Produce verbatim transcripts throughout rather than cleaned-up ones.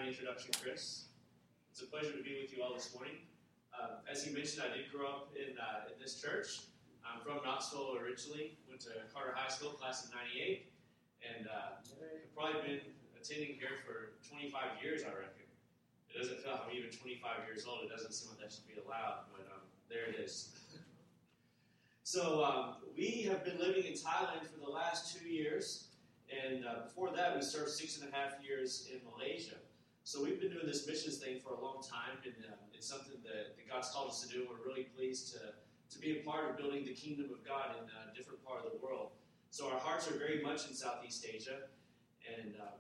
introduction, Chris. It's a pleasure to be with you all this morning. Um, as he mentioned, I did grow up in, uh, in this church. I'm from Knoxville originally, went to Carter High School, class of ninety-eight, and uh, I've probably been attending here for twenty-five years, I reckon. It doesn't feel like I'm even twenty-five years old. It doesn't seem like that should be allowed, but um, there it is. So um, we have been living in Thailand for the last two years, and uh, before that we served six and a half years in Malaysia. So we've been doing this missions thing for a long time, and uh, it's something that, that God's called us to do. We're really pleased to, to be a part of building the kingdom of God in a different part of the world. So our hearts are very much in Southeast Asia, and um,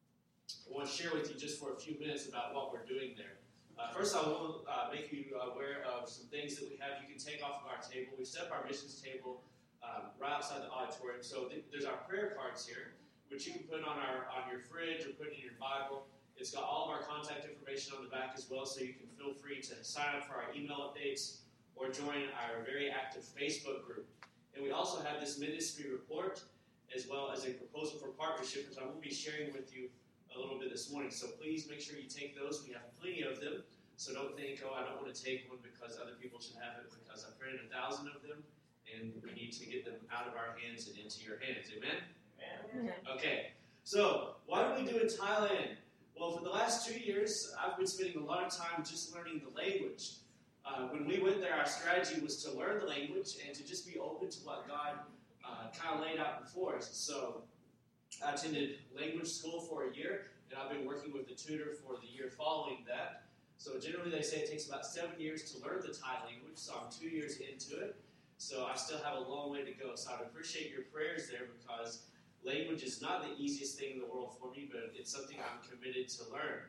I want to share with you just for a few minutes about what we're doing there. Uh, first, I want to uh, make you aware of some things that we have you can take off of our table. We've set up our missions table um, right outside the auditorium. So th- there's our prayer cards here, which you can put on our on your fridge or put in your Bible. It's got all of our contact information on the back as well, so you can feel free to sign up for our email updates or join our very active Facebook group. And we also have this ministry report as well as a proposal for partnership, which I will be sharing with you a little bit this morning. So please make sure you take those. We have plenty of them, so don't think, oh, I don't want to take one because other people should have it, because I printed a thousand of them, and we need to get them out of our hands and into your hands. Amen? Amen. Okay, so what do we do in Thailand? Well, for the last two years, I've been spending a lot of time just learning the language. Uh, when we went there, our strategy was to learn the language and to just be open to what God uh, kind of laid out before us. So I attended language school for a year, and I've been working with a tutor for the year following that. So generally they say it takes about seven years to learn the Thai language, so I'm two years into it. So I still have a long way to go. So I'd appreciate your prayers there, because language is not the easiest thing in the world for me, but it's something I'm committed to learn.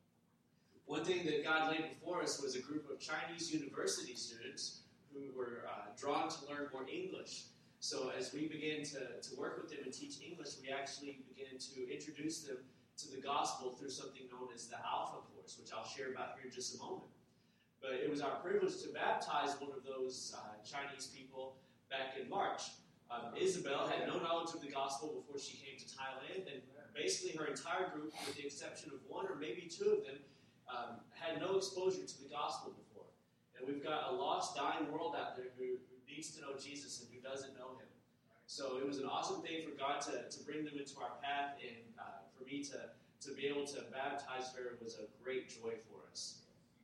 One thing that God laid before us was a group of Chinese university students who were uh, drawn to learn more English. So as we began to, to work with them and teach English, we actually began to introduce them to the gospel through something known as the Alpha Course, which I'll share about here in just a moment. But it was our privilege to baptize one of those uh, Chinese people back in March. Um, Isabel had no knowledge of the gospel before she came to Thailand, and basically her entire group, with the exception of one or maybe two of them, um, had no exposure to the gospel before. And we've got a lost, dying world out there who, who needs to know Jesus and who doesn't know him. So it was an awesome thing for God to, to bring them into our path, and uh, for me to, to be able to baptize her was a great joy for us.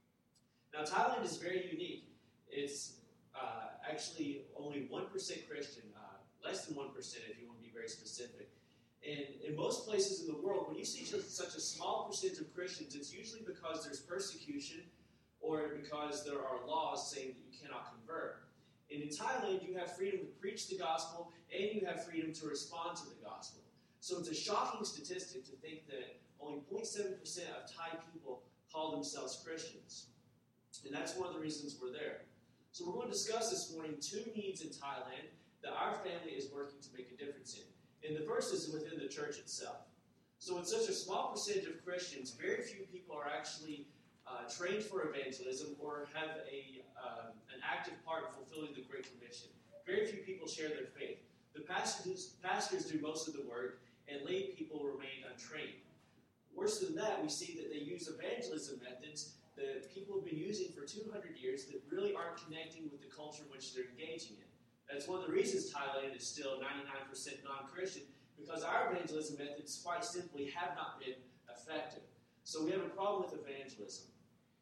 Now, Thailand is very unique. It's uh, actually only one percent Christian. Uh, less than one percent if you want to be very specific. And in most places in the world, when you see just such a small percentage of Christians, it's usually because there's persecution or because there are laws saying that you cannot convert. And in Thailand, you have freedom to preach the gospel and you have freedom to respond to the gospel. So it's a shocking statistic to think that only zero point seven percent of Thai people call themselves Christians. And that's one of the reasons we're there. So we're going to discuss this morning two needs in Thailand that our family is working to make a difference in. And the first is within the church itself. So with such a small percentage of Christians, very few people are actually uh, trained for evangelism or have a uh, an active part in fulfilling the Great Commission. Very few people share their faith. The pastors, pastors do most of the work, and lay people remain untrained. Worse than that, we see that they use evangelism methods that people have been using for two hundred years that really aren't connecting with the culture in which they're engaging in. That's one of the reasons Thailand is still ninety-nine percent non-Christian, because our evangelism methods, quite simply, have not been effective. So we have a problem with evangelism.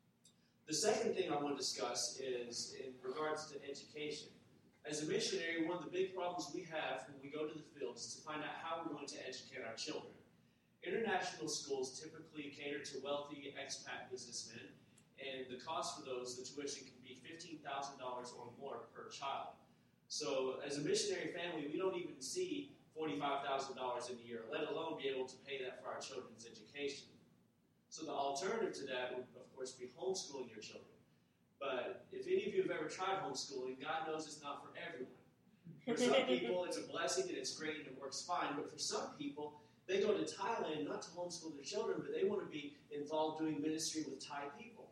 The second thing I want to discuss is in regards to education. As a missionary, one of the big problems we have when we go to the field is to find out how we're going to educate our children. International schools typically cater to wealthy expat businessmen, and the cost for those, the tuition, can be fifteen thousand dollars or more per child. So as a missionary family, we don't even see forty-five thousand dollars in a year, let alone be able to pay that for our children's education. So the alternative to that would, of course, be homeschooling your children. But if any of you have ever tried homeschooling, God knows it's not for everyone. For some people, it's a blessing and it's great and it works fine. But for some people, they go to Thailand not to homeschool their children, but they want to be involved doing ministry with Thai people.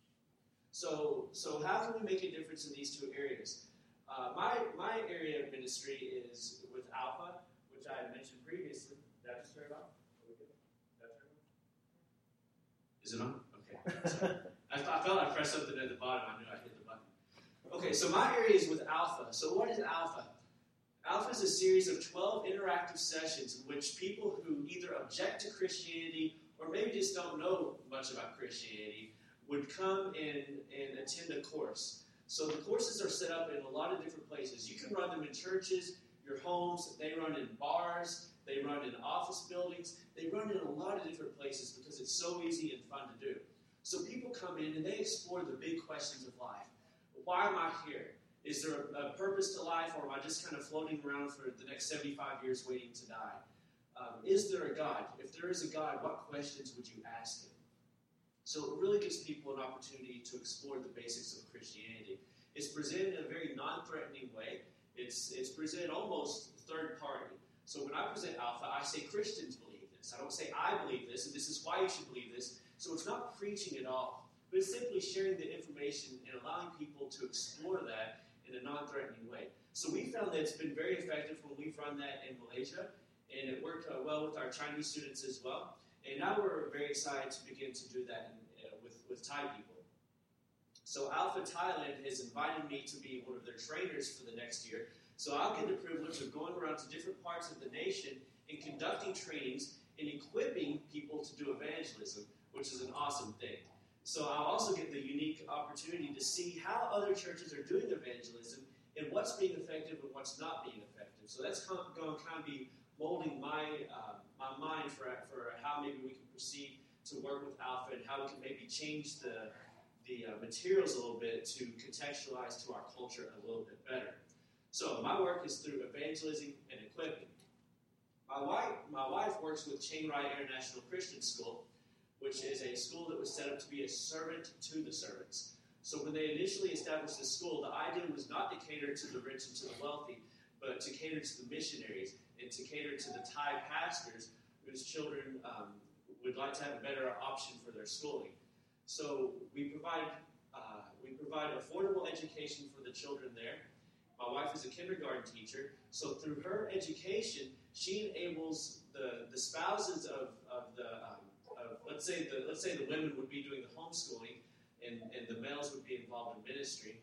So, so how can we make a difference in these two areas? Uh, my my area of ministry is with Alpha, which I had mentioned previously. Did I just turn it off? Are we good? Did I turn it off? Is it on? Okay. Sorry. I, I felt I pressed something at the bottom. I knew I hit the button. Okay, so my area is with Alpha. So what is Alpha? Alpha is a series of twelve interactive sessions in which people who either object to Christianity or maybe just don't know much about Christianity would come and, and attend a course. So the courses are set up in a lot of different places. You can run them in churches, your homes, they run in bars, they run in office buildings, they run in a lot of different places because it's so easy and fun to do. So people come in and they explore the big questions of life. Why am I here? Is there a, a purpose to life, or am I just kind of floating around for the next seventy-five years waiting to die? Um, is there a God? If there is a God, what questions would you ask him? So it really gives people an opportunity to explore the basics of Christianity. It's presented in a very non-threatening way. It's, it's presented almost third party. So when I present Alpha, I say Christians believe this. I don't say I believe this, and this is why you should believe this. So it's not preaching at all, but it's simply sharing the information and allowing people to explore that in a non-threatening way. So we found that it's been very effective when we've run that in Malaysia, and it worked uh, well with our Chinese students as well. And now we're very excited to begin to do that in, uh, with, with Thai people. So Alpha Thailand has invited me to be one of their trainers for the next year. So I'll get the privilege of going around to different parts of the nation and conducting trainings and equipping people to do evangelism, which is an awesome thing. So I'll also get the unique opportunity to see how other churches are doing evangelism and what's being effective and what's not being effective. So that's going to kind of be molding my uh, my mind for, for how maybe we can proceed to work with Alpha and how we can maybe change the, the uh, materials a little bit to contextualize to our culture a little bit better. So my work is through evangelism and equipping. My wife, my wife works with Chiang Rai International Christian School, which is a school that was set up to be a servant to the servants. So when they initially established the school, the idea was not to cater to the rich and to the wealthy, but to cater to the missionaries and to cater to the Thai pastors whose children um, would like to have a better option for their schooling. So we provide uh, we provide affordable education for the children there. My wife is a kindergarten teacher, so through her education, she enables the, the spouses of, of the um, of, let's say the let's say the women would be doing the homeschooling, and, and the males would be involved in ministry.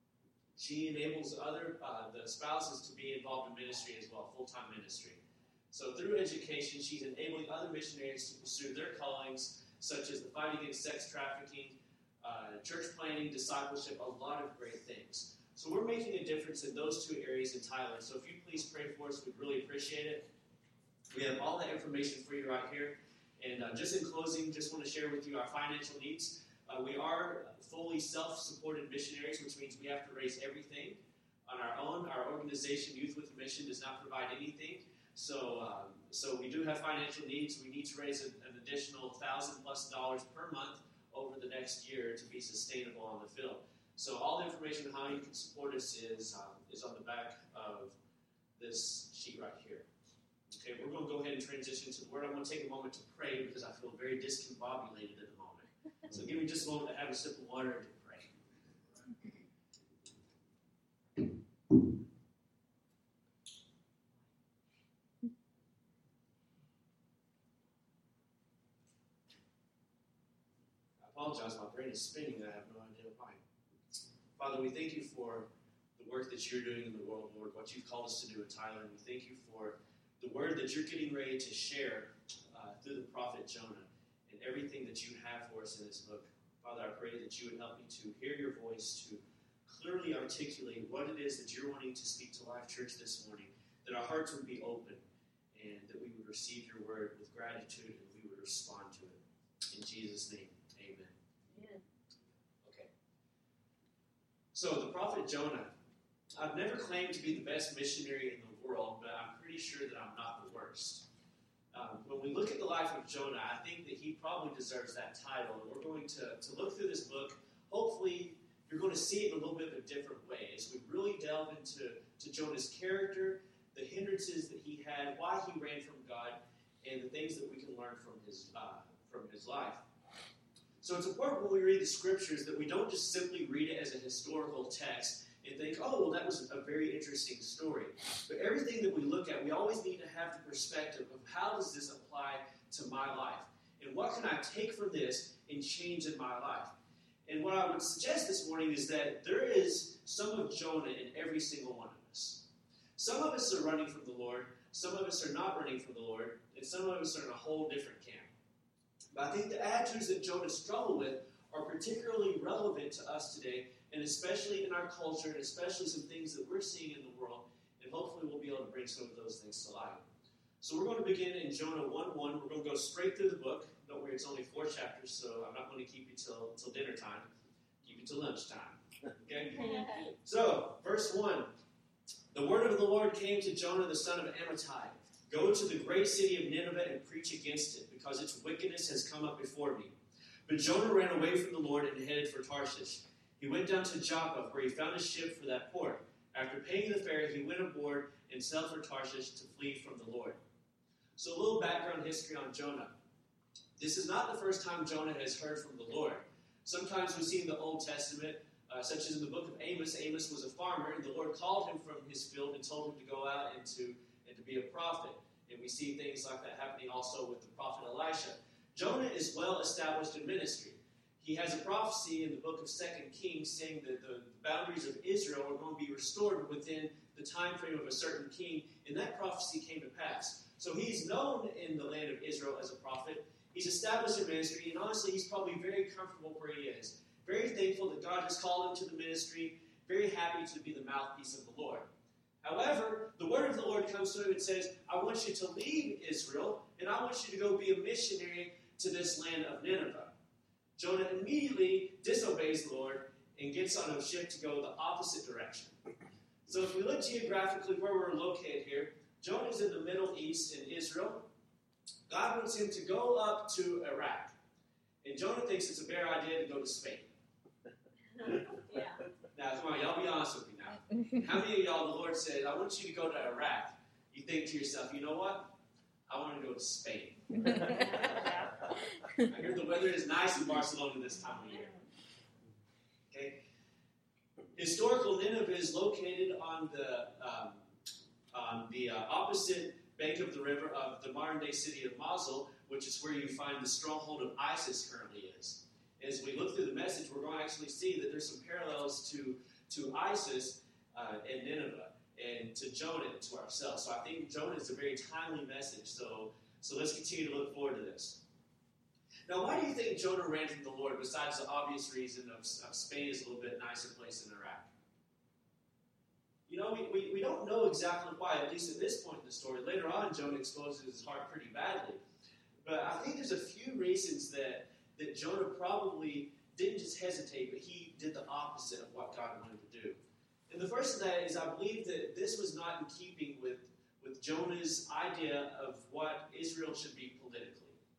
She enables other uh, the spouses to be involved in ministry as well, full-time ministry. So through education, she's enabling other missionaries to pursue their callings, such as the fight against sex trafficking, uh, church planting, discipleship, a lot of great things. So we're making a difference in those two areas in Thailand. So if you please pray for us, we'd really appreciate it. We have all that information for you right here. And uh, just in closing, just want to share with you our financial needs. Uh, we are fully self-supported missionaries, which means we have to raise everything on our own. Our organization, Youth with a Mission, does not provide anything. So um, so we do have financial needs. We need to raise an, an additional one thousand plus dollars per month over the next year to be sustainable on the field. So all the information on how you can support us is, um, is on the back of this sheet right here. Okay, we're going to go ahead and transition to the Word. I'm going to take a moment to pray because I feel very discombobulated at the moment. So give me just a moment to have a sip of water and to pray. I apologize, my brain is spinning and I have no idea why. Father, we thank you for the work that you're doing in the world, Lord, what you've called us to do in Thailand. We thank you for the word that you're getting ready to share uh, through the prophet Jonah and everything that you have for us in this book. Father, I pray that you would help me to hear your voice, to clearly articulate what it is that you're wanting to speak to Life Church this morning, that our hearts would be open and that we would receive your word with gratitude and we would respond to it. In Jesus' name, amen. Amen. Okay. So the prophet Jonah, I've never claimed to be the best missionary in the world, but I'm pretty sure that I'm not the worst. Um, when we look at the life of Jonah, I think that he probably deserves that title. And we're going to, to look through this book. Hopefully, you're going to see it in a little bit of a different way as we really delve into to Jonah's character, the hindrances that he had, why he ran from God, and the things that we can learn from his uh, from his life. So it's important when we read the scriptures that we don't just simply read it as a historical text and think, oh, well, that was a very interesting story. But everything that we look at, we always need to have the perspective of how does this apply to my life? And what can I take from this and change in my life? And what I would suggest this morning is that there is some of Jonah in every single one of us. Some of us are running from the Lord, some of us are not running from the Lord, and some of us are in a whole different camp. But I think the attitudes that Jonah struggled with are particularly relevant to us today, and especially in our culture, and especially some things that we're seeing in the world, and hopefully we'll be able to bring some of those things to light. So we're going to begin in Jonah one one. We're going to go straight through the book. Don't worry, it's only four chapters, so I'm not going to keep you till, till dinner time. Keep you till lunchtime. Okay? So, verse one. The word of the Lord came to Jonah the son of Amittai. Go to the great city of Nineveh and preach against it, because its wickedness has come up before me. But Jonah ran away from the Lord and headed for Tarshish. He went down to Joppa, where he found a ship for that port. After paying the fare, he went aboard and sailed for Tarshish to flee from the Lord. So a little background history on Jonah. This is not the first time Jonah has heard from the Lord. Sometimes we see in the Old Testament, uh, such as in the book of Amos, Amos was a farmer, and the Lord called him from his field and told him to go out and to, and to be a prophet. And we see things like that happening also with the prophet Elisha. Jonah is well established in ministry. He has a prophecy in the book of Second Kings saying that the boundaries of Israel are going to be restored within the time frame of a certain king, and that prophecy came to pass. So he's known in the land of Israel as a prophet. He's established in ministry, and honestly, he's probably very comfortable where he is. Very thankful that God has called him to the ministry. Very happy to be the mouthpiece of the Lord. However, the word of the Lord comes to him and says, I want you to leave Israel, and I want you to go be a missionary to this land of Nineveh. Jonah immediately disobeys the Lord and gets on a ship to go the opposite direction. So if we look geographically where we're located here, Jonah's in the Middle East in Israel. God wants him to go up to Iraq. And Jonah thinks it's a better idea to go to Spain. Yeah. Now, come on, y'all be honest with me now. How many of y'all, the Lord said, I want you to go to Iraq? You think to yourself, you know what? I want to go to Spain. I hear the weather is nice in Barcelona this time of year. Okay. Historical Nineveh is located on the um, on the uh, opposite bank of the river of the modern-day city of Mosul, which is where you find the stronghold of ISIS currently is. As we look through the message, we're going to actually see that there's some parallels to, to ISIS uh, and Nineveh, and to Jonah and to ourselves. So I think Jonah is a very timely message, so, so let's continue to look forward to this. Now, why do you think Jonah ran from the Lord, besides the obvious reason of, of Spain is a little bit nicer place than Iraq? You know, we, we, we don't know exactly why, at least at this point in the story. Later on, Jonah exposes his heart pretty badly. But I think there's a few reasons that, that Jonah probably didn't just hesitate, but he did the opposite of what God wanted to do. And the first of that is I believe that this was not in keeping with, with Jonah's idea of what Israel should be politically.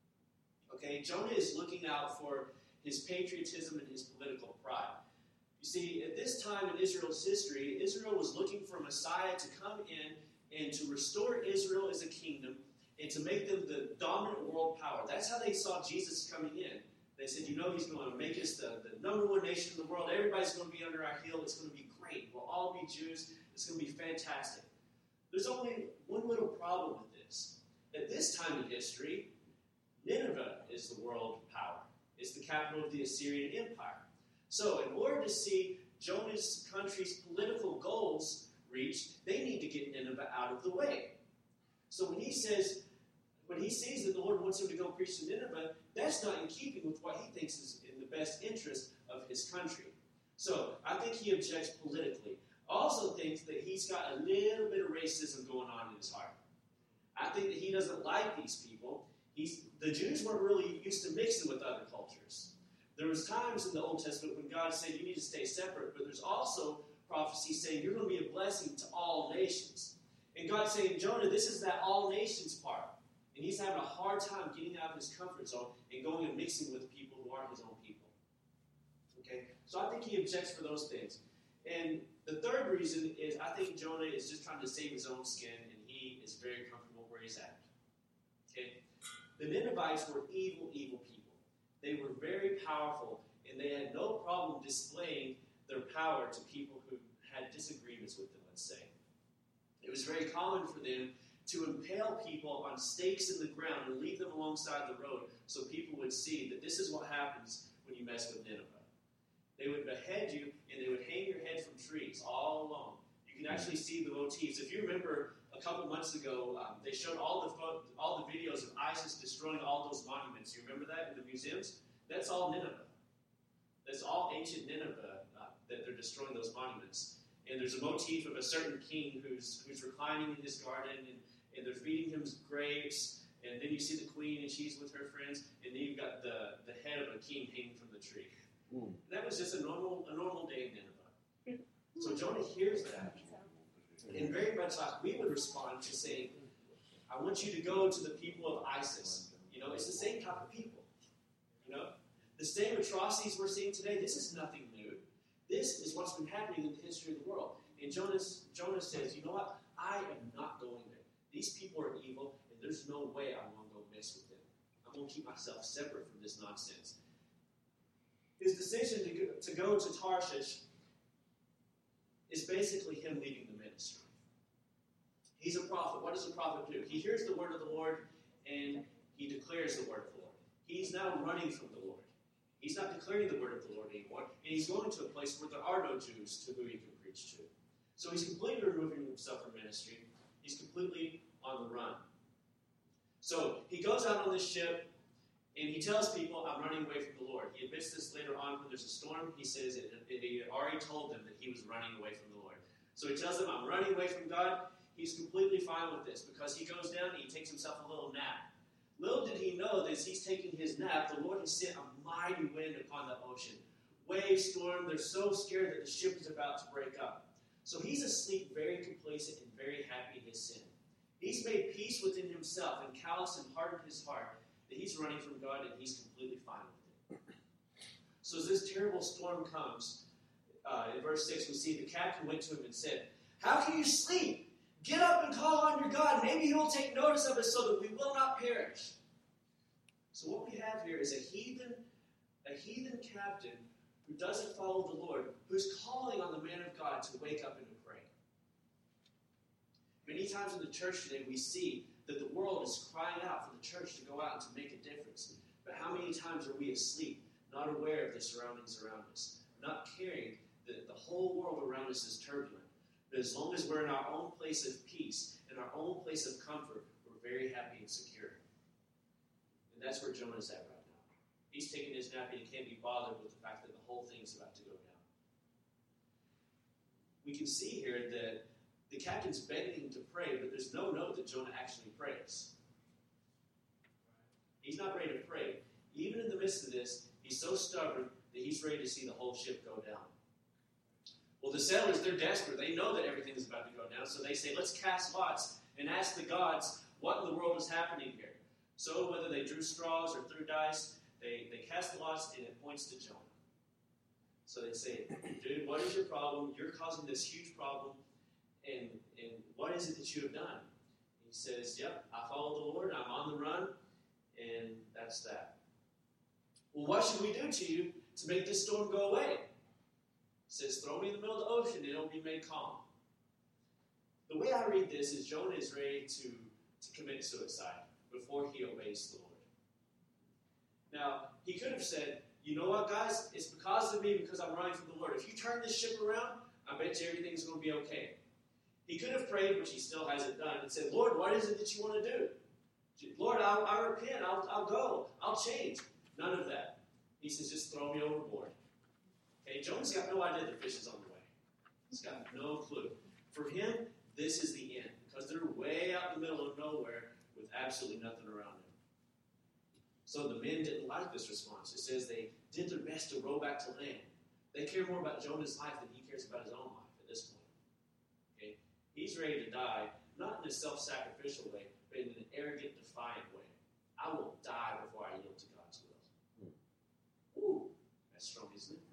Okay, Jonah is looking out for his patriotism and his political pride. You see, at this time in Israel's history, Israel was looking for a Messiah to come in and to restore Israel as a kingdom and to make them the dominant world power. That's how they saw Jesus coming in. They said, you know, he's going to make us the, the number one nation in the world. Everybody's going to be under our heel. It's going to be great. We'll all be Jews. It's going to be fantastic. There's only one little problem with this. At this time in history, Nineveh is the world power. It's the capital of the Assyrian Empire. So in order to see Jonah's country's political goals reached, they need to get Nineveh out of the way. So when he says, when he sees that the Lord wants him to go preach to Nineveh, that's not in keeping with what he thinks is in the best interest of his country. So I think he objects politically. I also think that he's got a little bit of racism going on in his heart. I think that he doesn't like these people. He's, the Jews weren't really used to mixing with other cultures. There was times in the Old Testament when God said you need to stay separate, but there's also prophecy saying you're going to be a blessing to all nations. And God's saying, Jonah, this is that all nations part. And he's having a hard time getting out of his comfort zone and going and mixing with people who aren't his own people. Okay? So I think he objects for those things. And the third reason is I think Jonah is just trying to save his own skin, and he is very comfortable where he's at. Okay? The Ninevites were evil, evil people. They were very powerful, and they had no problem displaying their power to people who had disagreements with them, let's say. It was very common for them to impale people on stakes in the ground and leave them along alongside the road so people would see that this is what happens when you mess with Nineveh. They would behead you, and they would hang your head from trees all along. You can actually see the motifs. If you remember, a couple months ago, um, they showed all the pho- all the videos of ISIS destroying all those monuments. You remember that in the museums? That's all Nineveh. That's all ancient Nineveh uh, that they're destroying those monuments. And there's a motif of a certain king who's who's reclining in his garden, and, and they're feeding him grapes. And then you see the queen, and she's with her friends. And then you've got the, the head of a king hanging from the tree. Mm. That was just a normal a normal day in Nineveh. So Jonah hears that. And very much like we would respond to saying, I want you to go to the people of ISIS. You know, it's the same type of people. You know, the same atrocities we're seeing today, this is nothing new. This is what's been happening in the history of the world. And Jonas, Jonah says, you know what? I am not going there. These people are evil, and there's no way I'm going to go mess with them. I'm going to keep myself separate from this nonsense. His decision to go, to go to Tarshish is basically him leaving the ministry. He's a prophet. What does a prophet do? He hears the word of the Lord, and he declares the word of the Lord. He's now running from the Lord. He's not declaring the word of the Lord anymore, and he's going to a place where there are no Jews to whom he can preach to. So he's completely removing himself from ministry. He's completely on the run. So he goes out on this ship, and he tells people, I'm running away from the Lord. He admits this later on when there's a storm. He says it, it, he had already told them that he was running away from the Lord. So he tells them, I'm running away from God. He's completely fine with this because he goes down and he takes himself a little nap. Little did he know that as he's taking his nap, the Lord has sent a mighty wind upon the ocean. Wave, storm, they're so scared that the ship is about to break up. So he's asleep, very complacent and very happy in his sin. He's made peace within himself and calloused and hardened his heart that he's running from God and he's completely fine with it. So as this terrible storm comes, uh, in verse six, we see the captain went to him and said, how can you sleep? Get up and call on your God. Maybe he will take notice of us so that we will not perish. So what we have here is a heathen, a heathen captain who doesn't follow the Lord, who's calling on the man of God to wake up and to pray. Many times in the church today, we see that the world is crying out for the church to go out and to make a difference. But how many times are we asleep, not aware of the surroundings around us, not caring that the whole world around us is turbulent? But as long as we're in our own place of peace, in our own place of comfort, we're very happy and secure. And that's where Jonah's at right now. He's taking his nap and he can't be bothered with the fact that the whole thing's about to go down. We can see here that the captain's begging him to pray, but there's no note that Jonah actually prays. He's not ready to pray. Even in the midst of this, he's so stubborn that he's ready to see the whole ship go down. Well, the sailors, they're desperate. They know that everything is about to go down. So they say, let's cast lots and ask the gods what in the world is happening here. So whether they drew straws or threw dice, they, they cast the lots and it points to Jonah. So they say, dude, what is your problem? You're causing this huge problem. And, and what is it that you have done? He says, yep, I follow the Lord. I'm on the run. And that's that. Well, what should we do to you to make this storm go away? He says, throw me in the middle of the ocean and it'll be made calm. The way I read this is Jonah is ready to, to commit suicide before he obeys the Lord. Now, he could have said, you know what, guys? It's because of me, because I'm running from the Lord. If you turn this ship around, I bet you everything's going to be okay. He could have prayed, which he still hasn't done, and said, Lord, what is it that you want to do? Lord, I'll, I'll repent. I'll, I'll go. I'll change. None of that. He says, just throw me overboard. Okay, Jonah's got no idea the fish is on the way. He's got no clue. For him, this is the end, because they're way out in the middle of nowhere with absolutely nothing around them. So the men didn't like this response. It says they did their best to row back to land. They care more about Jonah's life than he cares about his own life at this point. Okay, he's ready to die, not in a self-sacrificial way, but in an arrogant, defiant way. I will die before I yield to God's will. Ooh, that's strong, isn't it?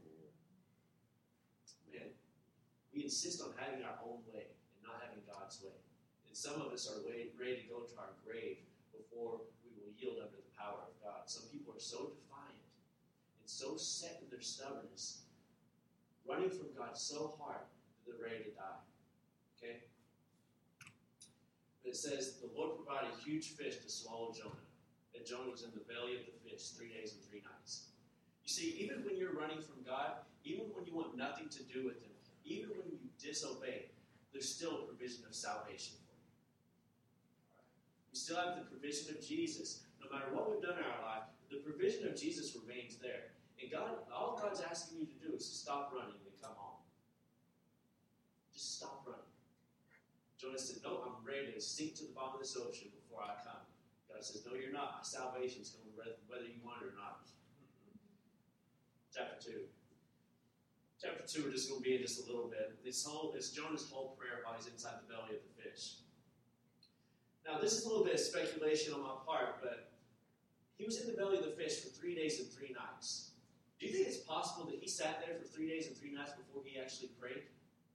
Man, we insist on having our own way and not having God's way. And some of us are ready to go to our grave before we will yield under the power of God. Some people are so defiant and so set in their stubbornness, running from God so hard that they're ready to die. Okay? But it says, the Lord provided a huge fish to swallow Jonah. And Jonah was in the belly of the fish three days and three nights. You see, even when you're running from God, even when you want nothing to do with Him, even when you disobey, there's still a provision of salvation for you. We still have the provision of Jesus. No matter what we've done in our life, the provision of Jesus remains there. And God, all God's asking you to do is to stop running and come home. Just stop running. Jonah said, no, I'm ready to sink to the bottom of this ocean before I come. God says, no, you're not. My salvation is coming whether you want it or not. Chapter two. Chapter two, we're just going to be in just a little bit. This whole, it's Jonah's whole prayer while he's inside the belly of the fish. Now, this is a little bit of speculation on my part, but he was in the belly of the fish for three days and three nights. Do you think it's possible that he sat there for three days and three nights before he actually prayed?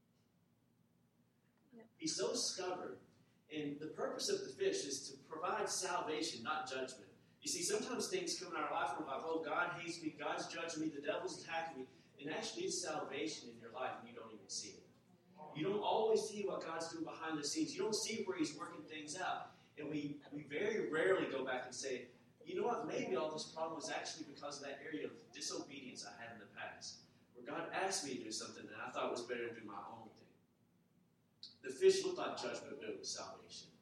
Yeah. He's so stubborn. And the purpose of the fish is to provide salvation, not judgment. You see, sometimes things come in our life and we're like, oh, God hates me, God's judging me, the devil's attacking me. And actually, it's salvation in your life, and you don't even see it. You don't always see what God's doing behind the scenes. You don't see where He's working things out. And we, we very rarely go back and say, you know what, maybe all this problem was actually because of that area of disobedience I had in the past, where God asked me to do something, and I thought it was better to do my own thing. The fish looked like judgment, but it was salvation.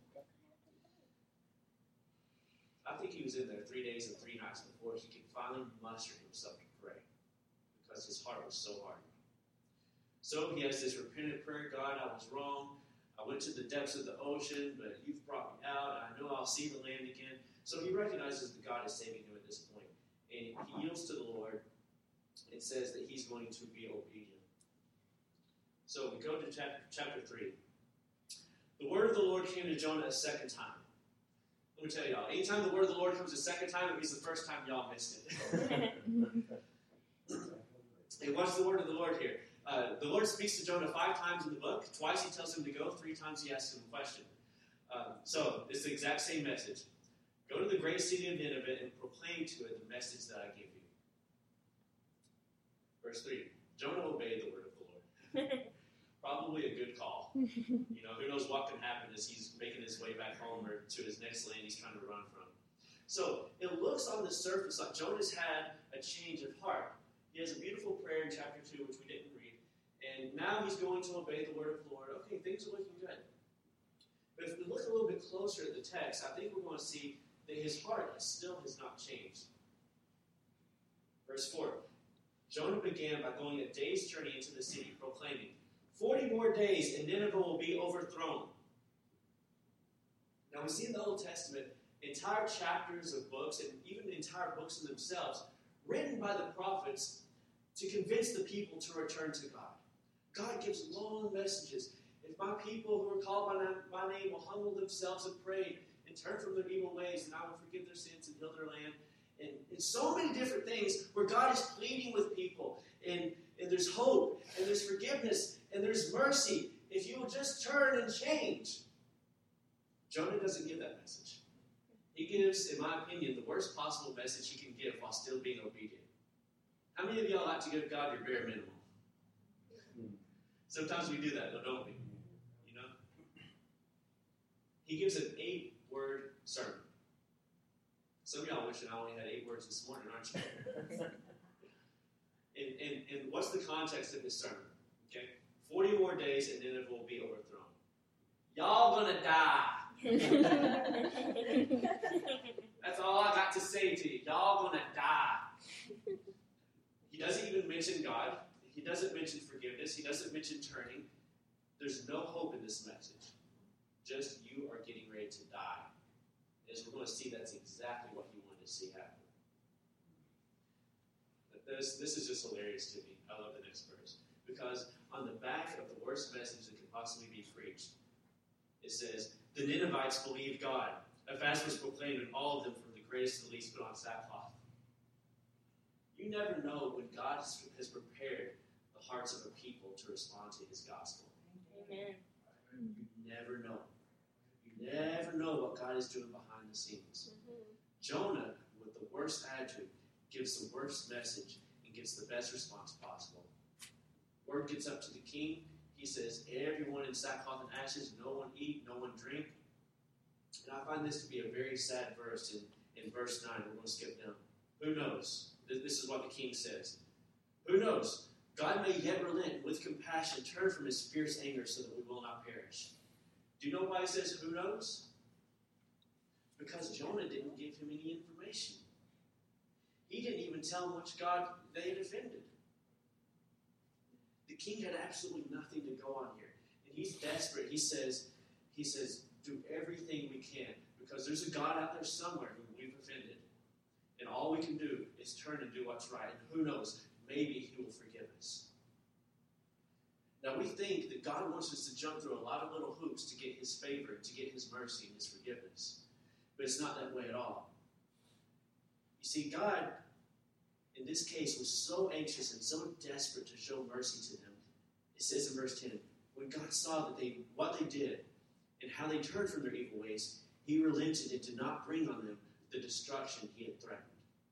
I think he was in there three days and three nights before he could finally muster himself to pray, because his heart was so hardened. So he has this repentant prayer, God, I was wrong. I went to the depths of the ocean, but you've brought me out. I know I'll see the land again. So he recognizes that God is saving him at this point. And he yields to the Lord. It says that he's going to be obedient. So we go to chapter, chapter three. The word of the Lord came to Jonah a second time. Let me tell y'all, anytime the word of the Lord comes a second time, it means the first time y'all missed it. And what's the word of the Lord here? Uh, the Lord speaks to Jonah five times in the book. Twice he tells him to go. Three times he asks him a question. Um, so it's the exact same message. Go to the great city of Nineveh and proclaim to it the message that I give you. Verse three. Jonah obeyed the word of the Lord. Probably a good call. You know, who knows what can happen as he's making his way back home or to his next land he's trying to run from. So it looks on the surface like Jonah's had a change of heart. He has a beautiful prayer in chapter two, which we didn't read. And now he's going to obey the word of the Lord. Okay, things are looking good. But if we look a little bit closer at the text, I think we're going to see that his heart still has not changed. Verse four. Jonah began by going a day's journey into the city, proclaiming, Forty more days and Nineveh will be overthrown. Now we see in the Old Testament entire chapters of books and even entire books in themselves written by the prophets to convince the people to return to God. God gives long messages. If my people who are called by my name will humble themselves and pray and turn from their evil ways, and I will forgive their sins and heal their land. And, and so many different things where God is pleading with people. And, and there's hope, and there's forgiveness, and there's mercy. If you will just turn and change. Jonah doesn't give that message. He gives, in my opinion, the worst possible message he can give while still being obedient. How many of y'all like to give God your bare minimum? Sometimes we do that, though, don't we? You know? He gives an eight-word sermon. Some of y'all wishing I only had eight words this morning, aren't you? and, and, and what's the context of his sermon? Okay? Forty more days and Nineveh will be overthrown. Y'all gonna die. That's all I got to say to you. Y'all gonna die. He doesn't even mention God. He doesn't mention forgiveness. He doesn't mention turning. There's no hope in this message. Just you are getting ready to die. As we're going to see, that's exactly what he wanted to see happen. This, this is just hilarious to me. I love the next verse. Because on the back of the worst message that could possibly be preached, it says, the Ninevites believed God. A fast was proclaimed, and all of them, from the greatest to the least, put on sackcloth. You never know when God has prepared the hearts of a people to respond to his gospel. Amen. You never know. You never know what God is doing behind the scenes. Mm-hmm. Jonah, with the worst attitude, gives the worst message and gets the best response possible. Word gets up to the king. He says, everyone in sackcloth and ashes, no one eat, no one drink. And I find this to be a very sad verse, and, in verse nine. We're going to skip down. Who knows? This is what the king says. Who knows? God may yet relent with compassion, turn from his fierce anger so that we will not perish. Do you know why he says, who knows? Because Jonah didn't give him any information. He didn't even tell him which God they had offended. The king had absolutely nothing to go on here. And he's desperate. He says, he says, do everything we can. Because there's a God out there somewhere whom we've offended. And all we can do is turn and do what's right. And who knows, maybe he will forgive us. Now we think that God wants us to jump through a lot of little hoops to get his favor, to get his mercy and his forgiveness. But it's not that way at all. You see, God, in this case, was so anxious and so desperate to show mercy to them. It says in verse ten, when God saw that they what they did and how they turned from their evil ways, he relented and did not bring on them the destruction he had threatened.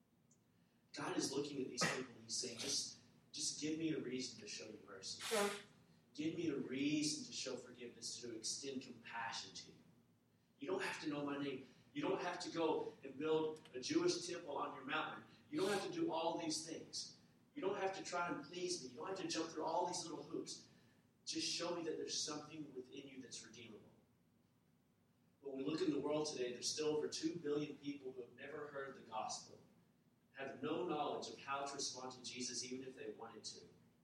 God is looking at these people and he's saying, just, just give me a reason to show you mercy. Give me a reason to show forgiveness, to extend compassion to you. You don't have to know my name. You don't have to go and build a Jewish temple on your mountain. You don't have to do all these things. You don't have to try and please me. You don't have to jump through all these little hoops. Just show me that there's something within you that's redeemable. When we look in the world today, there's still over two billion people who have never heard the gospel, have no knowledge of how to respond to Jesus even if they wanted to.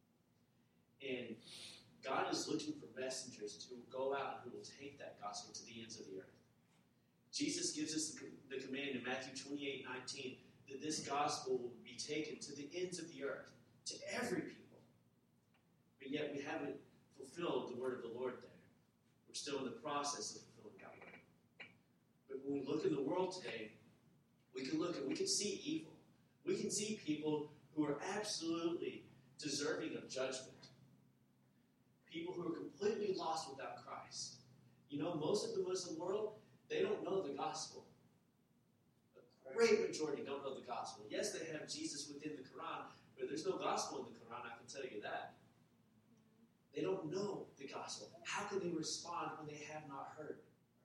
And God is looking for messengers who will go out and who will take that gospel to the ends of the earth. Jesus gives us the, the command in Matthew twenty-eight nineteen that this gospel will be taken to the ends of the earth, to every people. But yet we haven't fulfilled the word of the Lord there. We're still in the process of fulfilling God's word. But when we look in the world today, we can look and we can see evil. We can see people who are absolutely deserving of judgment. People who are completely lost without Christ. You know, most of the Muslim world, they don't know the gospel. A great majority don't know the gospel. Yes, they have Jesus within the Quran, but there's no gospel in the Quran, I can tell you that. They don't know the gospel. How can they respond when they have not heard?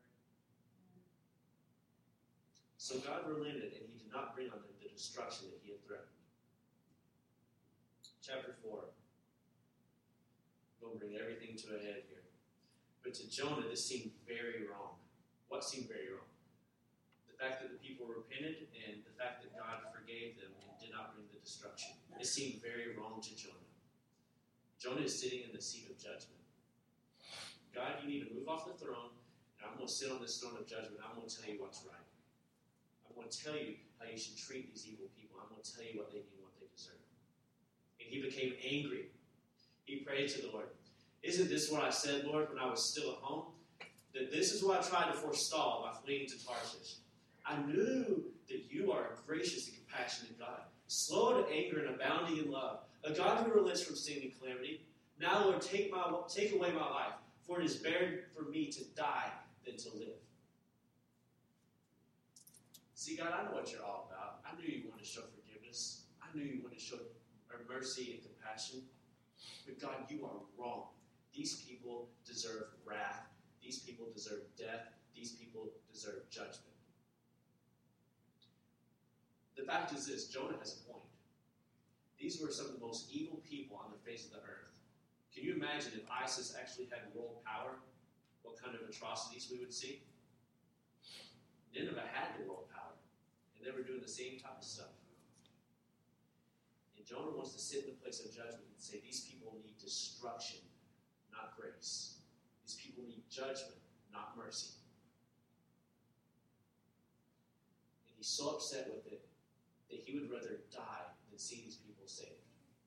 So God relented, and he did not bring on them the destruction that he had threatened. Chapter four. We'll bring everything to a head here. But to Jonah, this seemed very wrong. What seemed very wrong? The fact that the people repented and the fact that God forgave them and did not bring the destruction. It seemed very wrong to Jonah. Jonah is sitting in the seat of judgment. God, you need to move off the throne, and I'm going to sit on this throne of judgment. I'm going to tell you what's right. I'm going to tell you how you should treat these evil people. I'm going to tell you what they need and what they deserve. And he became angry. He prayed to the Lord. Isn't this what I said, Lord, when I was still at home? That this is what I tried to forestall by fleeing to Tarshish. I knew that you are a gracious and compassionate God, slow to anger and abounding in love, a God who relents from sin and calamity. Now, Lord, take my take away my life, for it is better for me to die than to live. See, God, I know what you're all about. I knew you wanted to show forgiveness. I knew you wanted to show mercy and compassion. But God, you are wrong. These people deserve wrath. These people deserve death. These people deserve judgment. The fact is this, Jonah has a point. These were some of the most evil people on the face of the earth. Can you imagine if ISIS actually had world power, what kind of atrocities we would see? Nineveh had the world power, and they were doing the same type of stuff. And Jonah wants to sit in the place of judgment and say, these people need destruction, not grace. These people need judgment, not mercy. And he's so upset with it that he would rather die than see these people saved.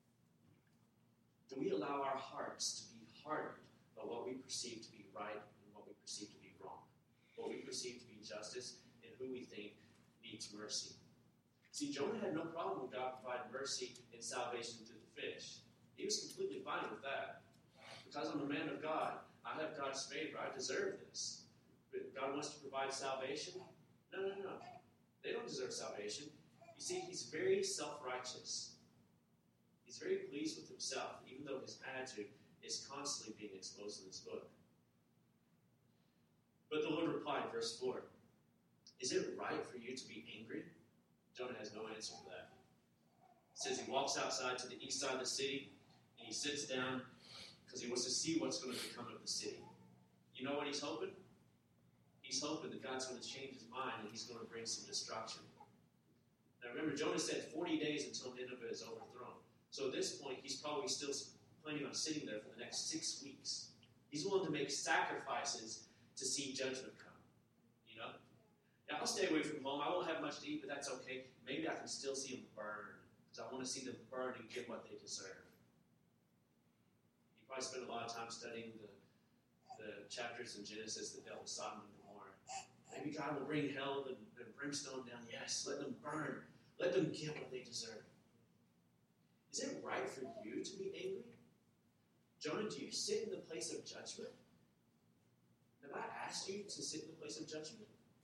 Do we allow our hearts to be hardened by what we perceive to be right and what we perceive to be wrong? What we perceive to be justice and who we think needs mercy? See, Jonah had no problem with God providing mercy and salvation through the fish. He was completely fine with that. Because I'm a man of God, I have God's favor. I deserve this. But God wants to provide salvation? No, no, no. They don't deserve salvation. You see, he's very self-righteous. He's very pleased with himself, even though his attitude is constantly being exposed in this book. But the Lord replied, verse four, Is it right for you to be angry? Jonah has no answer for that. It says he walks outside to the east side of the city, and he sits down because he wants to see what's going to become of the city. You know what he's hoping? He's hoping that God's going to change his mind and he's going to bring some destruction. Now remember, Jonah said forty days until Nineveh is overthrown. So at this point, he's probably still planning on sitting there for the next six weeks. He's willing to make sacrifices to see judgment come. You know? Now, I'll stay away from home. I won't have much to eat, but that's okay. Maybe I can still see them burn, because I want to see them burn and get what they deserve. You probably spent a lot of time studying the, the chapters in Genesis that dealt with Sodom and Gomorrah. Maybe God will bring hell and, and brimstone down. Yes, let them burn. Let them get what they deserve. Is it right for you to be angry? Jonah, do you sit in the place of judgment? Have I asked you to sit in the place of judgment?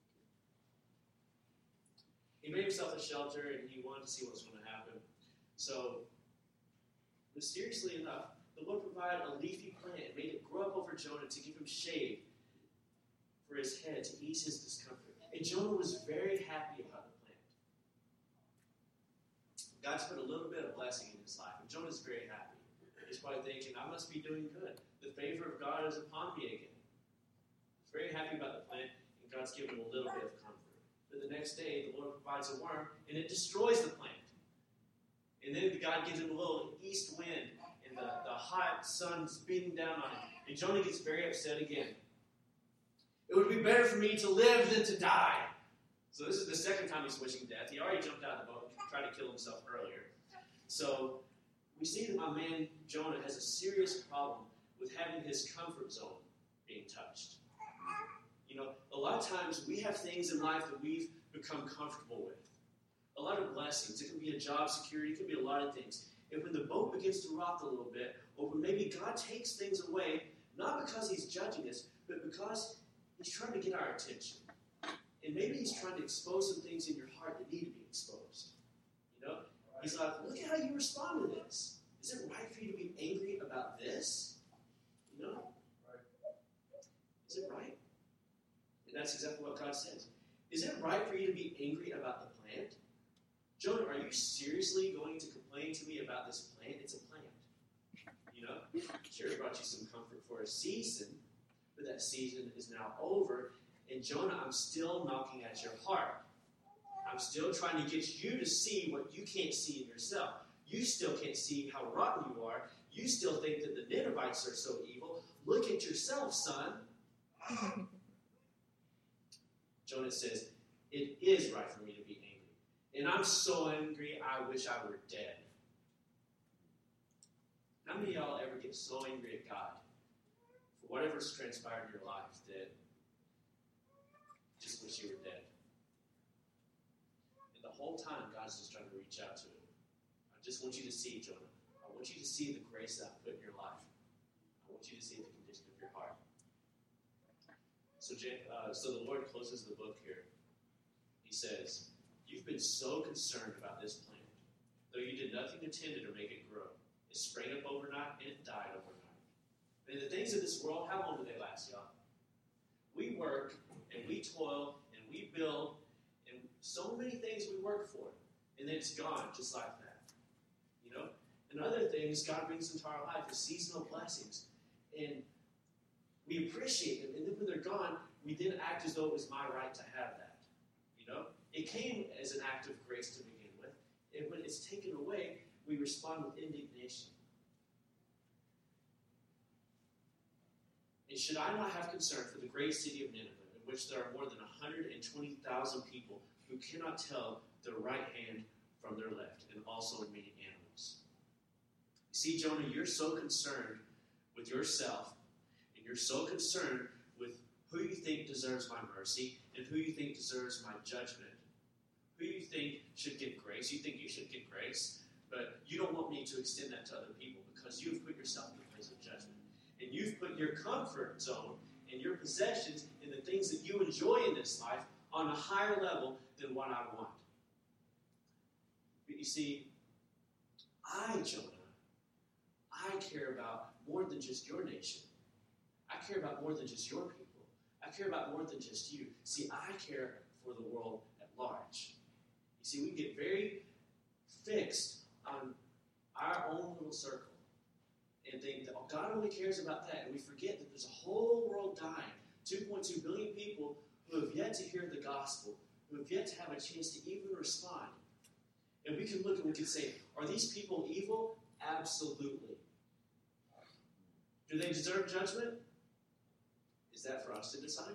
He made himself a shelter and he wanted to see what was going to happen. So, mysteriously enough, the Lord provided a leafy plant and made it grow up over Jonah to give him shade for his head to ease his discomfort. And Jonah was very happy about the plant. God's put a little bit of blessing in his life, and Jonah's very happy. He's probably thinking, I must be doing good. The favor of God is upon me again. He's very happy about the plant, and God's given him a little bit of comfort. But the next day, the Lord provides a worm, and it destroys the plant. And then God gives him a little east wind, and the, the hot sun's beating down on him. And Jonah gets very upset again. It would be better for me to live than to die. So this is the second time he's wishing death. He already jumped out of the boat and tried to kill himself earlier. So we see that my man Jonah has a serious problem with having his comfort zone being touched. You know, a lot of times we have things in life that we've become comfortable with. A lot of blessings. It can be a job security. It can be a lot of things. And when the boat begins to rock a little bit, or when maybe God takes things away, not because he's judging us, but because he's trying to get our attention. And maybe he's trying to expose some things in your heart that need to be exposed. You know? He's like, look at how you respond to this. Is it right for you to be angry about this? You know? Is it right? And that's exactly what God says. Is it right for you to be angry about the plant? Jonah, are you seriously going to complain to me about this plant? It's a plant. You know? Sure, it brought you some comfort for a season, but that season is now over. And Jonah, I'm still knocking at your heart. I'm still trying to get you to see what you can't see in yourself. You still can't see how rotten you are. You still think that the Ninevites are so evil. Look at yourself, son. Jonah says, it is right for me to be angry. And I'm so angry, I wish I were dead. How many of y'all ever get so angry at God for whatever's transpired in your life that just wish you were dead? And the whole time, God's just trying to reach out to him. I just want you to see, Jonah. I want you to see the grace that I put in your life. I want you to see the condition of your heart. So, uh, so the Lord closes the book here. He says, you've been so concerned about this plant, though you did nothing to tend it or make it grow. It sprang up overnight and it died overnight. And the things of this world, how long do they last, y'all? We work and we toil and we build and so many things we work for, and then it's gone just like that. You know? And other things God brings into our life is seasonal blessings. And we appreciate them, and then when they're gone, we then act as though it was my right to have that. You know? It came as an act of grace to begin with, and when it's taken away, we respond with indignation. And should I not have concern for the great city of Nineveh, in which there are more than one hundred twenty thousand people who cannot tell their right hand from their left, and also many animals? You see, Jonah, you're so concerned with yourself, and you're so concerned with who you think deserves my mercy, and who you think deserves my judgment, who you think should get grace. You think you should get grace, but you don't want me to extend that to other people because you've put yourself in the place of judgment. And you've put your comfort zone and your possessions and the things that you enjoy in this life on a higher level than what I want. But you see, I, Jonah, I care about more than just your nation. I care about more than just your people. I care about more than just you. See, I care for the world at large. You see, we get very fixed on our own little circle and think that oh, God only cares about that, and we forget that there's a whole world dying, two point two billion people who have yet to hear the gospel, who have yet to have a chance to even respond. And we can look and we can say, are these people evil? Absolutely. Do they deserve judgment? Is that for us to decide?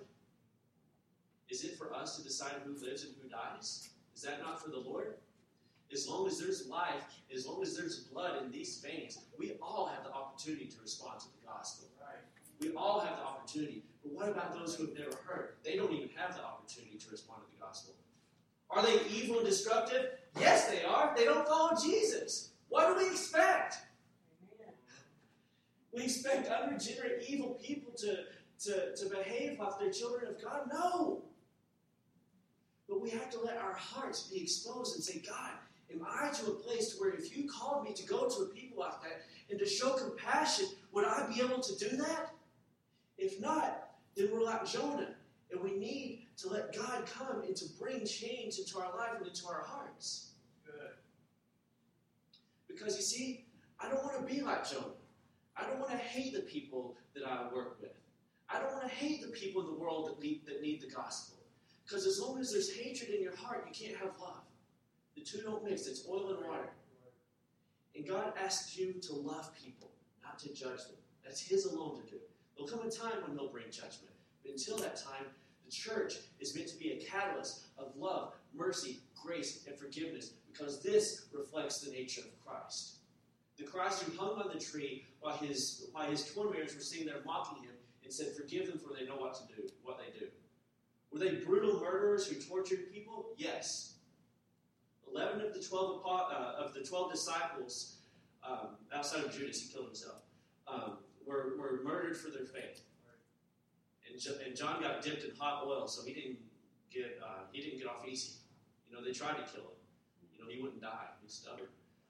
Is it for us to decide who lives and who dies? Is that not for the Lord? As long as there's life, as long as there's blood in these veins, we all have the opportunity to respond to the gospel. Right? We all have the opportunity. But what about those who have never heard? They don't even have the opportunity to respond to the gospel. Are they evil and destructive? Yes, they are. They don't follow Jesus. What do we expect? Amen. We expect unregenerate, evil people to, to, to behave like they're children of God? No. But we have to let our hearts be exposed and say, God, am I to a place where if you called me to go to a people like that and to show compassion, would I be able to do that? If not, then we're like Jonah, and we need to let God come and to bring change into our life and into our hearts. Good. Because you see, I don't want to be like Jonah. I don't want to hate the people that I work with. I don't want to hate the people in the world that need, that need the gospel. Because as long as there's hatred in your heart, you can't have love. The two don't mix. It's oil and water. And God asks you to love people, not to judge them. That's His alone to do. There'll come a time when He'll bring judgment. But until that time, the church is meant to be a catalyst of love, mercy, grace, and forgiveness, because this reflects the nature of Christ. The Christ who hung on the tree while his, while his tormentors were sitting there mocking Him and said, forgive them for they know what to do, what they do. Were they brutal murderers who tortured people? Yes. Eleven of the twelve uh, of the twelve disciples, um, outside of Judas, he killed himself, um, were, were murdered for their faith. And, jo- and John got dipped in hot oil, so he didn't get uh, he didn't get off easy. You know, they tried to kill him. You know, he wouldn't die. He was stubborn.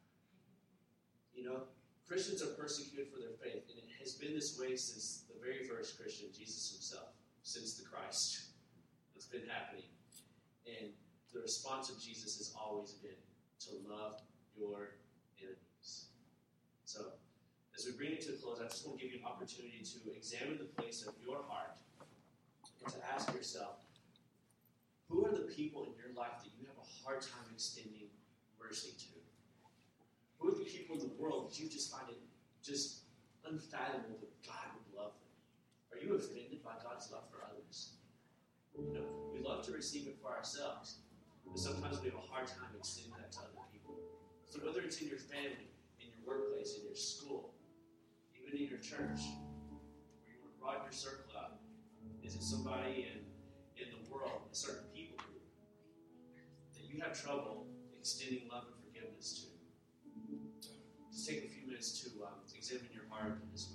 You know, Christians are persecuted for their faith, and it has been this way since the very first Christian, Jesus Himself, since the Christ. It's been happening. And the response of Jesus has always been to love your enemies. So, as we bring it to a close, I just want to give you an opportunity to examine the place of your heart and to ask yourself, who are the people in your life that you have a hard time extending mercy to? Who are the people in the world that you just find it just unfathomable that God would love them? Are you offended by God's love for others? You know, we love to receive it for ourselves, but sometimes we have a hard time extending that to other people. So whether it's in your family, in your workplace, in your school, even in your church, where you want to broaden your circle out, is it somebody in, in the world, a certain people group, that you have trouble extending love and forgiveness to? Just take a few minutes to um, examine your heart as